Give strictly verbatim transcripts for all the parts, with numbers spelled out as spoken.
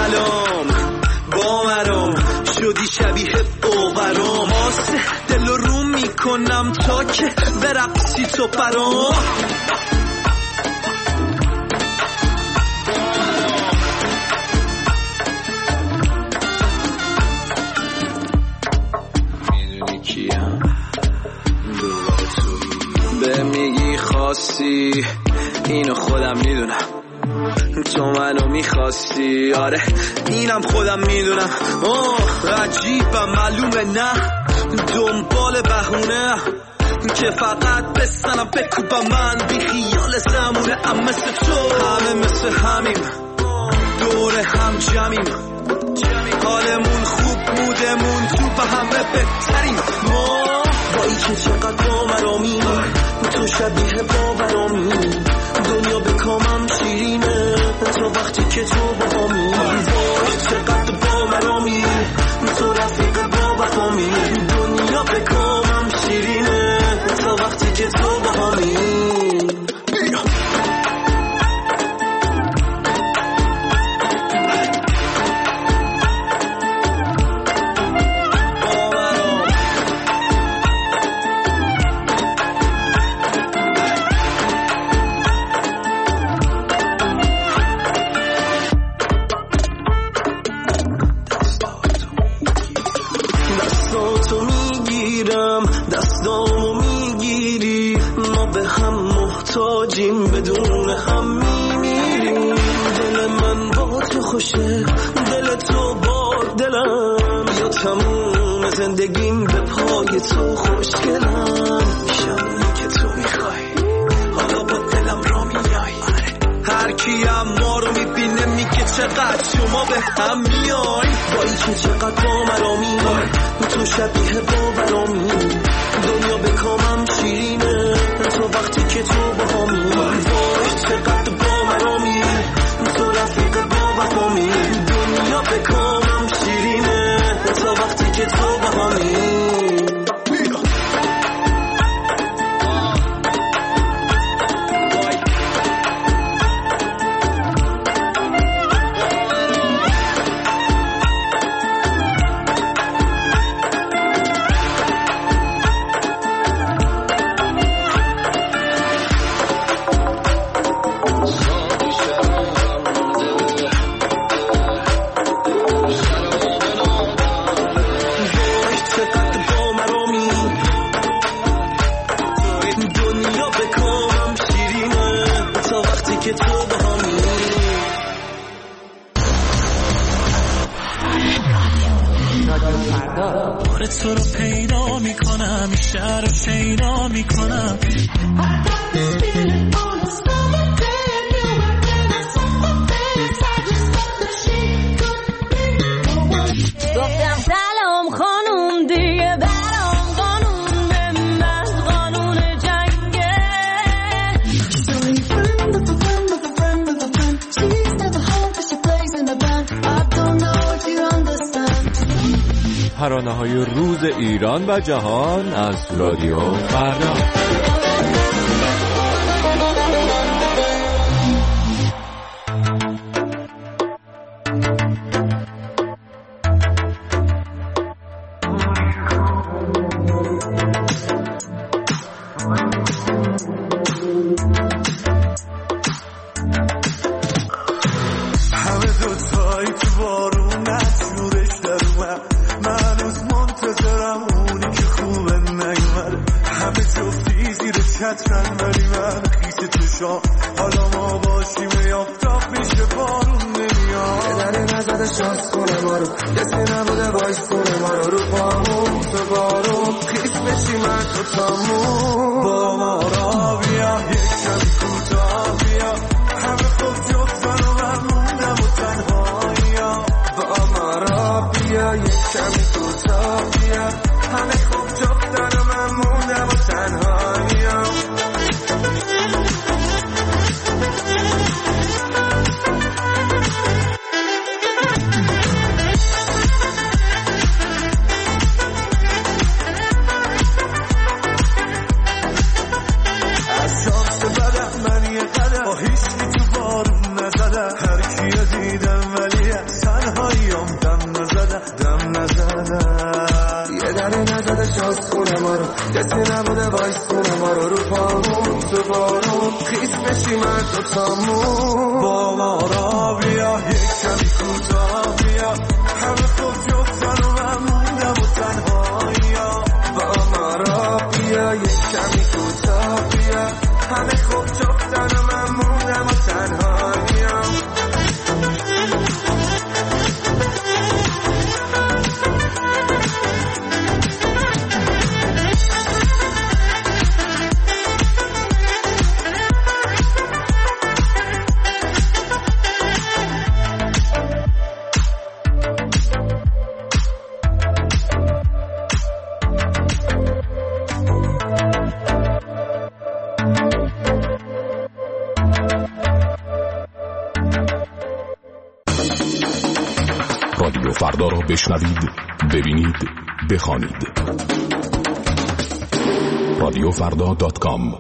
سلام با مرام شدی شبیه اوغرام آسه دل رو میکنم تا که برقصی تو برام میدونی کیم دوباره توی به میگی خواستی اینو خودم میدونم تو منو میخواستی آره اینم خودم میدونم آه عجیبم معلومه نه دنبال بهونه که فقط بستنم بکوبم من بی خیال زمونه ام مثل تو همه مثل همیم دور هم جمعیم حالمون خوب مودمون تو به همه بهتریم ما بایی که چقدر با مرامی تو شبیه باورامی دنیا به کامم شیرینه تا وقتی که تو با همی وای چقدر با مرامی تو رفیق با وفامی دنیا به کامم شیرینه تا وقتی که تو با همی محتاجیم بدون هم میمیریم دل من با تو خوشه دل تو با دلم یا تموم زندگیم به پای تو خوشگلم شبی که تو میخوای حالا با دلم را میای هر کیم ما رو میبینه میگه چقدر شما به هم میای بایی که چقدر با مرامی تو شبیه باورامی دنیا به کامم شیرینه تو وقتی که تو با همی وای چقدر با مرامی تو رفیق با وفامی دنیا به کامم شیرینه تا وقتی که تو با همی تو رو پیدا میکنم شهر رو شیدا میکنم گفتم سلام خانوم دیگه برام قانون به من قانون جنگه So you friend of a friend of a friend of a friend She's never home cause she plays in the band I don't know if you understand ترانه‌های روز ایران و جهان از رادیو فردا. همه دوتایی تو بارون نشورش در اومد من هنوز منتظرم اونی که خوبه نیومده همه جفتی زیر چترن ولی من خیس توشام حالا ما باشیم یافتاب میشه بارون نمیاد پدره نزده شانس کنه ما رو کسی نبوده باعث کنه ما رو رو پامون تو بارون خیس بشی من تو تامون با ما را بیا یک کمی کوتاه بیا همه خوب جفتن و من موندم و تنهاییم با ما را بیا یک کمی کوتاه بیا همه خوب جفتن و من موندم و تنهاییم از شانس بدم من یه قدم با هیچ کی تو بارون نزدم هر کیو دیدم ولی اصلا دوتامون با ما را بیا، یک کمی کوتاه بیا، همه خوب جفتن و من موندم و تنهایی ها. با ما را بیا، یک کمی کوتاه بیا، همه خوب جفتن و من موندم و تنهایی ها. رادیو فردا را بشنوید، ببینید، بخوانید. رادیو فردا دات کام.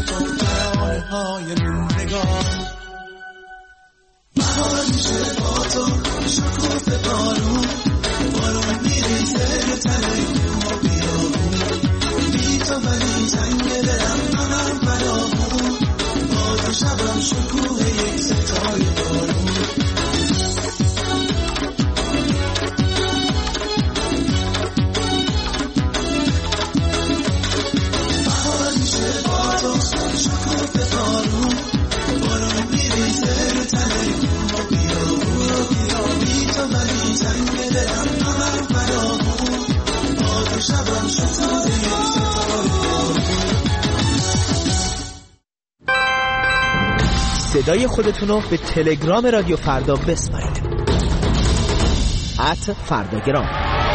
های نگاه بهار میشه با شبم ستاره صدای خودتون رو به تلگرام رادیو فردا بسپارید. ات فرداگرام.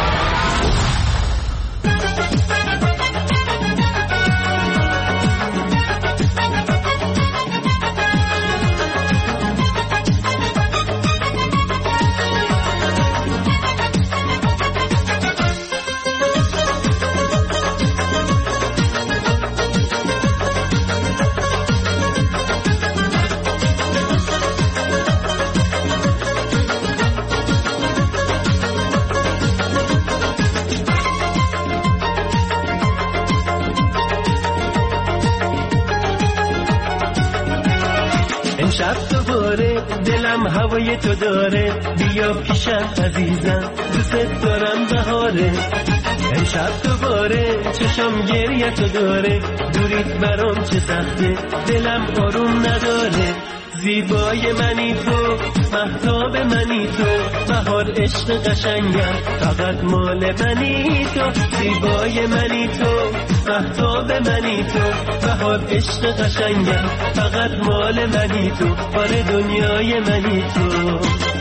شب دوباره دلم هوای تو داره، بیا پیشم عزیزم دوست دارم بهاره. امشب دوباره چشم گریه تو داره، دوریت برام چه سخته دلم آروم نداره. زیبای منی تو، مهتاب منی تو، بهار عشق قشنگم فقط مال منی تو. زیبای منی تو، مهتاب منی تو، بهار عشق قشنگم فقط مال منی تو. آره دنیای منی تو.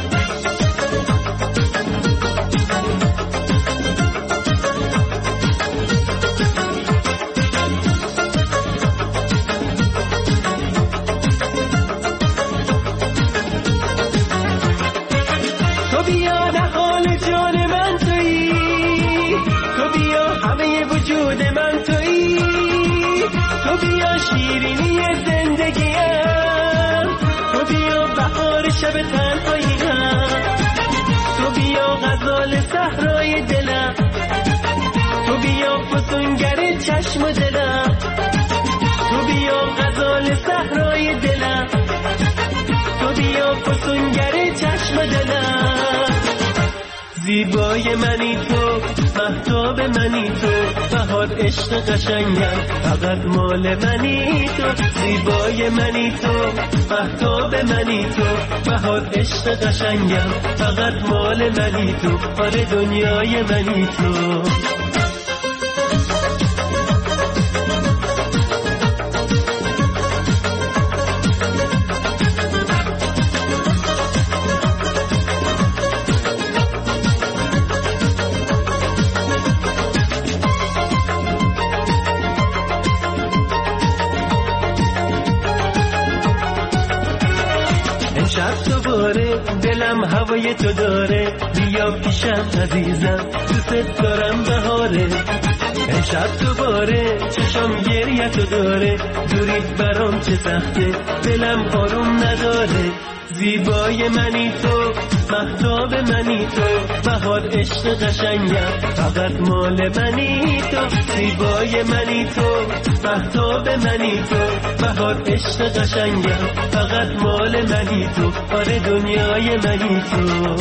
شیرینی زندگیم تو، بیا بهار شب تنهاییم تو، بیا غزال صحرای دلم تو، بیا فسونگر چشم و دلم تو، بیا غزال صحرای دلم تو، بیا فسونگر چشم و دلم. زیبای منی تو، مهتاب منی تو، بهار عشق قشنگم فقط مال منی تو. زیبای منی تو، مهتاب منی تو، بهار عشق قشنگم فقط مال منی تو. آره دنیای منی تو. شب دوباره دلم هوای تو داره، بیا پیشم عزیزم دوست دارم بهاره. امشب دوباره چشم گریه تو داره، دوریت برام چه سخته دلم آروم نداره. زیبای منی تو، مهتاب منی تو، بهار عشق قشنگم فقط مال منی تو. زیبای منی تو، مهتاب منی تو، بهار عشق قشنگم فقط مال منی تو. آره دنیای منی تو.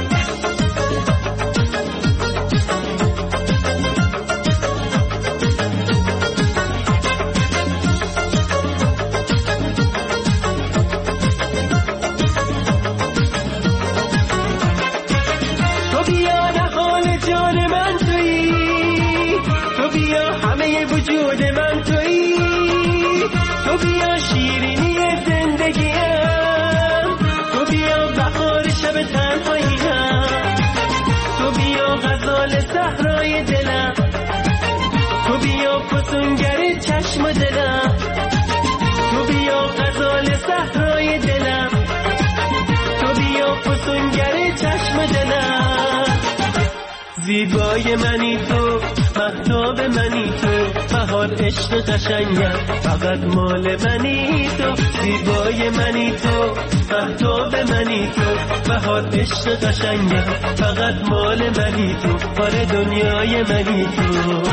وجود من تویی تو، بیا شیرینی زندگیم تو، بیا بهار شب تنهاییم تو، بیا غزال صحرای دلم تو، بیا فسونگر چشم دلم تو، بیا غزال صحرای دلم تو، بیا فسونگر چشم دلم. زیبای منی تو، مهتاب منی تو، بهار عشق قشنگم فقط مال منی تو. زیبای منی تو، مهتاب منی تو، بهار عشق قشنگم فقط مال منی تو. آره دنیای منی تو.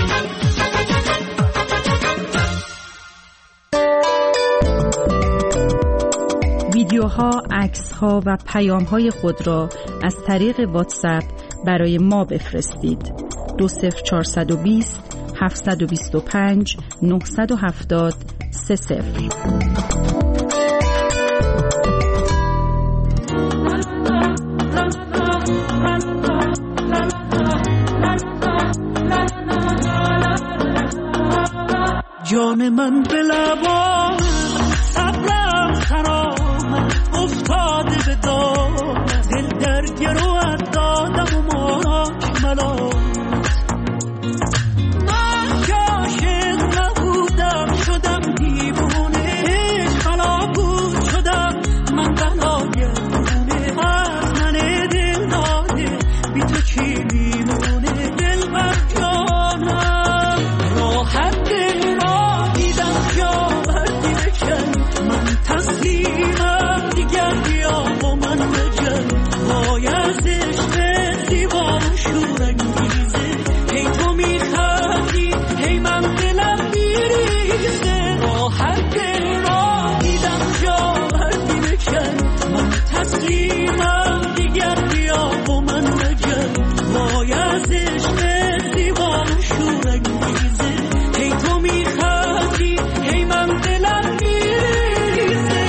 ویدیوها، عکس‌ها و پیام‌های خود را از طریق واتساپ برای ما بفرستید. دو صفر چهارصد و بیست هفتصد و بیست و پنج نهصد و هفتاد سه صفر. جان من به لبان صبرم خرام افتاده به دام دل در گروهت دادم و ماک ملامت من که عاشق نبودم شدم دیوونه خلابود شدم من بلای دونه از من دل داده بی تو چی میمونه دل بر جانم راحت دل را دیدم جا بردی بکن من تسلیمم دیگر بیا با من بجن وای از عشق زیبا و شورانگیزه هی تو میخندی هی من دلم میریزه راحت دل را دیدم جا بردی بکن من تسلیمم دیگر بیا با من بجن وای از عشق زیبا و شورانگیزه هی تو میخندی هی من دلم میریزه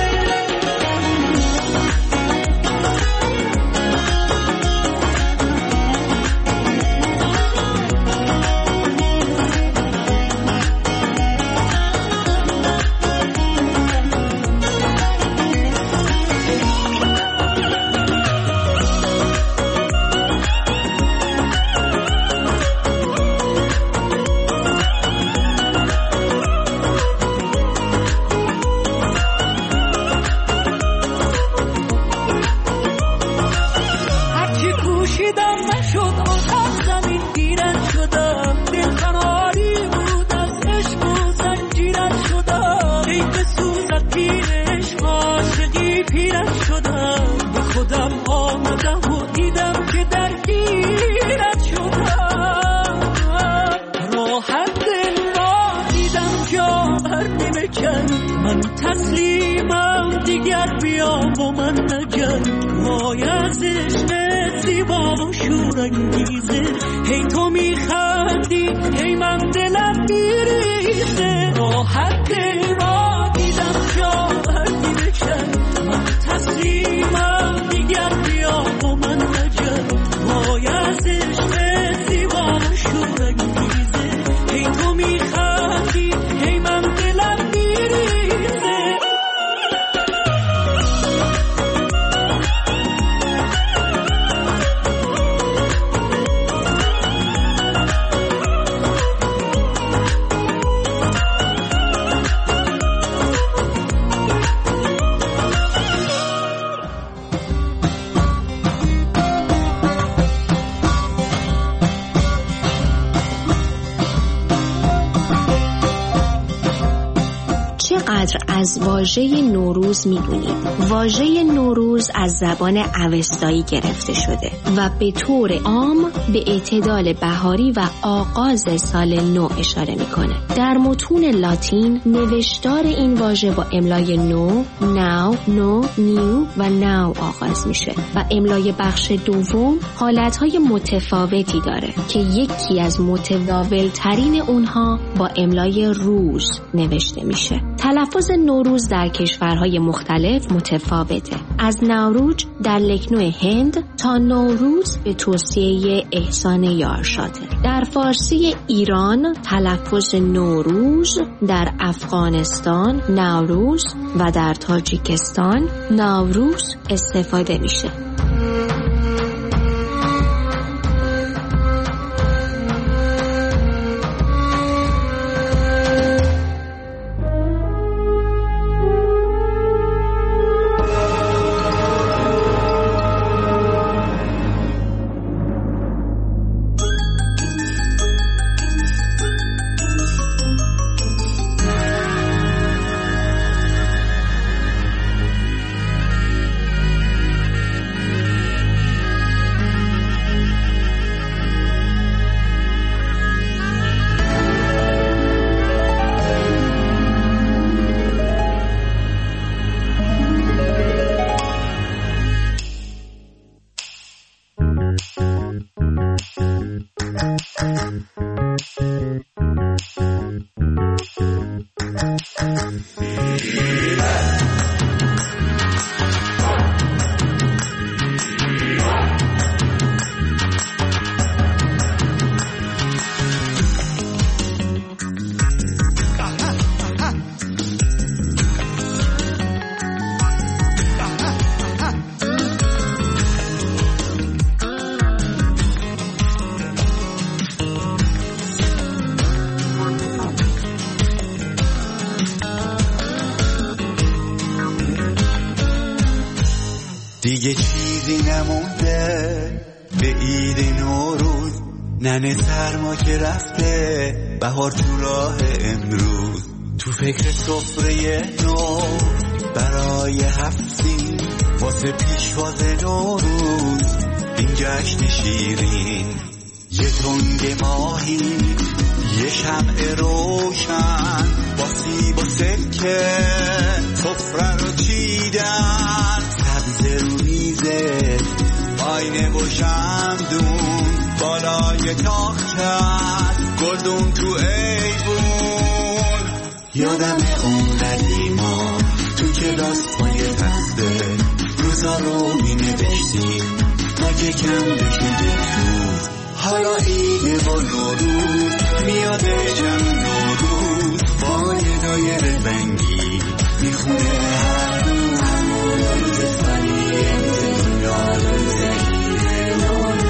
هرچی کوشیدم نشد آخر زمین گیرت شدم دل قراری بود از عشق و زنجیرت شدم ای بسوزد پیر عشق عاشقی پیرت شدم به خودم آمدم و دیدم که درگیرت شدم راحت دل را دیدم جا بر نمیکن من تسلیمم دیگر بیا با من نجن وای از عشق زیبا و شورانگیزه هی تو میخندی هی من دلم میریزه راحت دل را دیدم جا بردی بکن من تسلیمم دیگر بیا با من نجن وای از عشق زیبا و شورانگیزه هی تو میخندی هی من دلم میریزه چقدر از واژه نوروز میدونید؟ واژه نوروز از زبان اوستایی گرفته شده و به طور عام به اعتدال بهاری و آغاز سال نو اشاره میکنه. در متون لاتین نوشتار این واژه با املای نو، ناو، نو، نیو و ناو آغاز میشه و املای بخش دوم حالتهای متفاوتی داره که یکی از متداول ترین اونها با املای روز نوشته میشه. تلفظ نوروز در کشورهای مختلف متفاوته، از نوروز در لکنو هند تا نوروز به توصیه احسان یارشاده. در فارسی ایران تلفظ نوروز، در افغانستان نوروز و در تاجیکستان نوروز استفاده میشه. نمونده به عید نوروز، ننه سرما که رفته بهار تو راه امروز. تو فکر سفره نو برای هفتین واسه پیشواز نوروز، این جشن شیرین یه تنگ ماهی، یه شمع روشن با سیب و سکه سفره رو چیدن، سبز رو میزه آینه و شمدون بالای تاختت گلدون تو ایوون. یادم اون قدیما تو کلاس پای تخته روزا رو می نوشتیم تا که کم بشه روز. حالا عید و نوروز میادشم نوروز با یه دایر رنگی میخونه هر روز، روز فریه دنیا روز عید نوروز.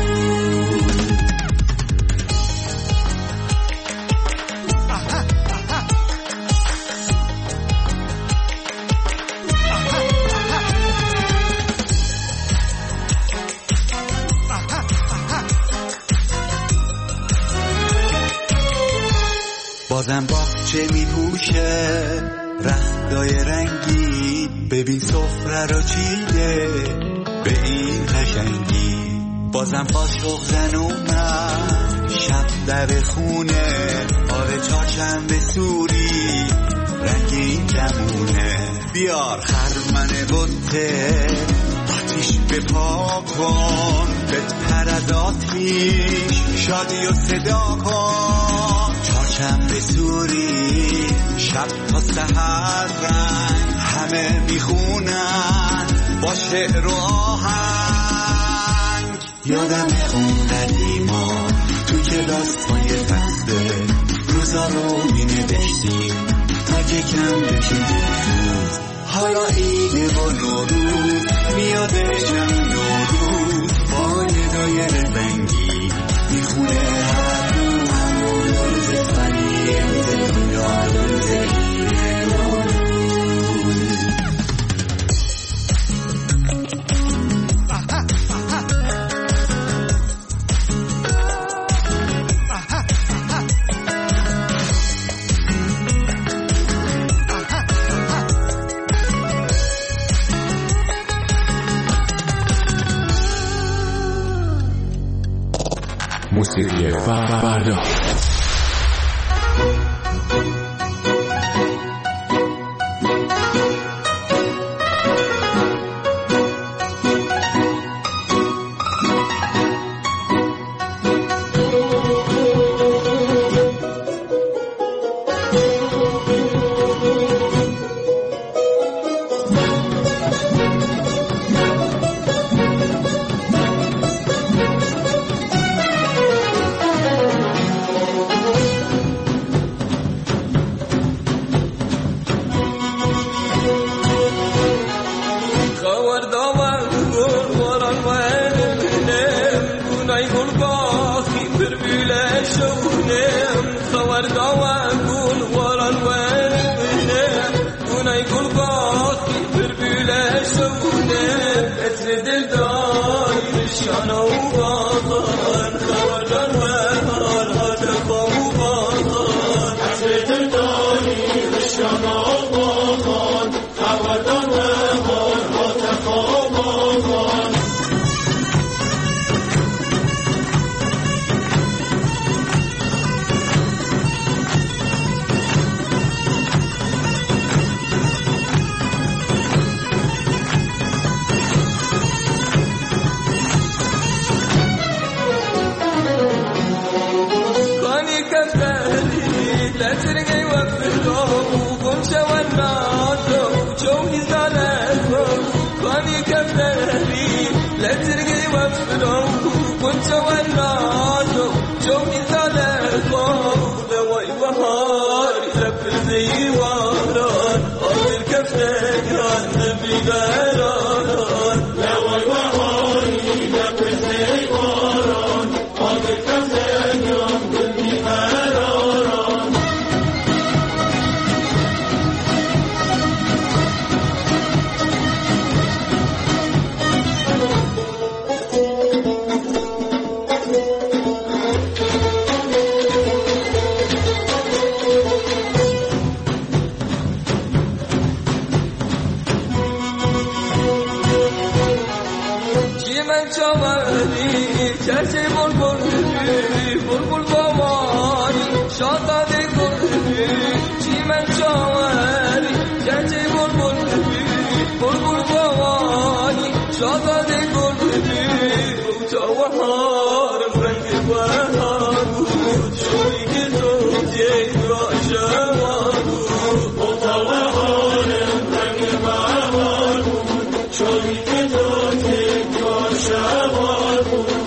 بازم باغچه می پوشه رختای رنگی، ببین سفره رو چیده به این قشنگی. بازم قاشق زن اومد شب در خونه، آره چهارشنبه سوری رنگین کمونه. بیار خرمن بطه آتیش بپا کن، بپر از آتیش شادی و صدا کن. چهارشنبه سوری شب تا سحر رنگ همه میخونن با شعر و آهنگ. یادم اون قدیما تو کلاس پای تخته روزا رو می نوشتیم تا که کم بشه روز. حالا عید و نوروز میادشم نوروز با یه دایر رنگی میخونه هر روز، روز فریه دنیا روز عید نوروز. موسیقی فردا. شاقه گلبی چی من چاوری گنجه بلبل بلبل جوانی شاقه گلبی بوتاوهار فرنگ بهار بود شوی که تو دیگ را جوان بود بوتاوهار فرنگ بهار بود شوی که تو دیگ را جوان بود.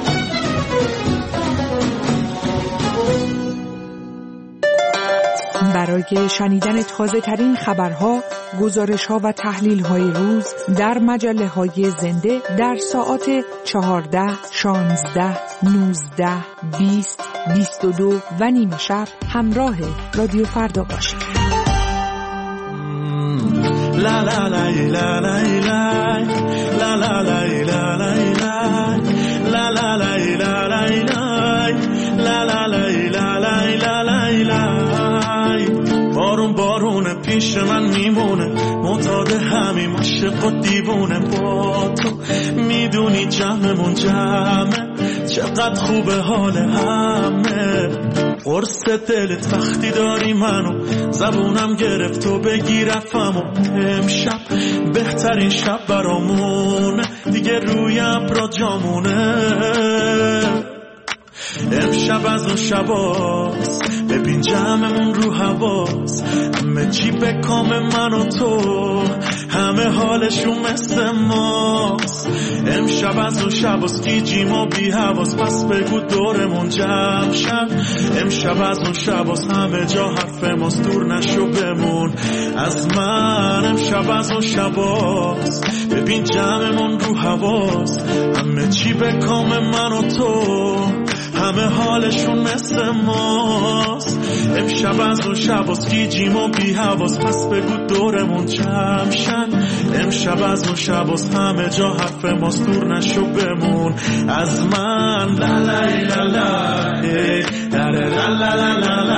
برای شنیدن تازه ترین خبرها، گزارش ها و تحلیل های روز در مجله های زنده در ساعات چهارده، شانزده، نوزده، بیست، بیست و دو و نیمه شب همراه رادیو فردا باشید. لا لا لا لا لا لا لا لا لا لا لا لا لا لا لا لا لا لا. بارون بارونه پیش من میمونه معتاد همین عاشق و دیوونه با تو میدونی جمعمون جمعه چقدر خوبه حال همه قرص دلت وقتی داری منو زبونم گرفت و بگی رفم و امشب بهترین شب برامونه دیگه روی ابرا جامونه امشب از اون شباست ببین جمعمون رو حواس همه چی به کام من و تو همه حالشون مثل ماست امشب از اون شباست گیجیم و بی حواس پس بگو دورمون جمع شن امشب از اون شباست همه جا حرف ماست دور نشو بمون از من امشب از اون شباست ببین جمعمون رو حواس همه چی به کام من و تو همه حالشون مثل ماست امشب از اون شباست گیجیم و بی حواس پس بگو دورمون جمع شن امشب از اون شباست همه جا حرف ماست دور نشو بمون از من لا لا لا لا لا لا لا لا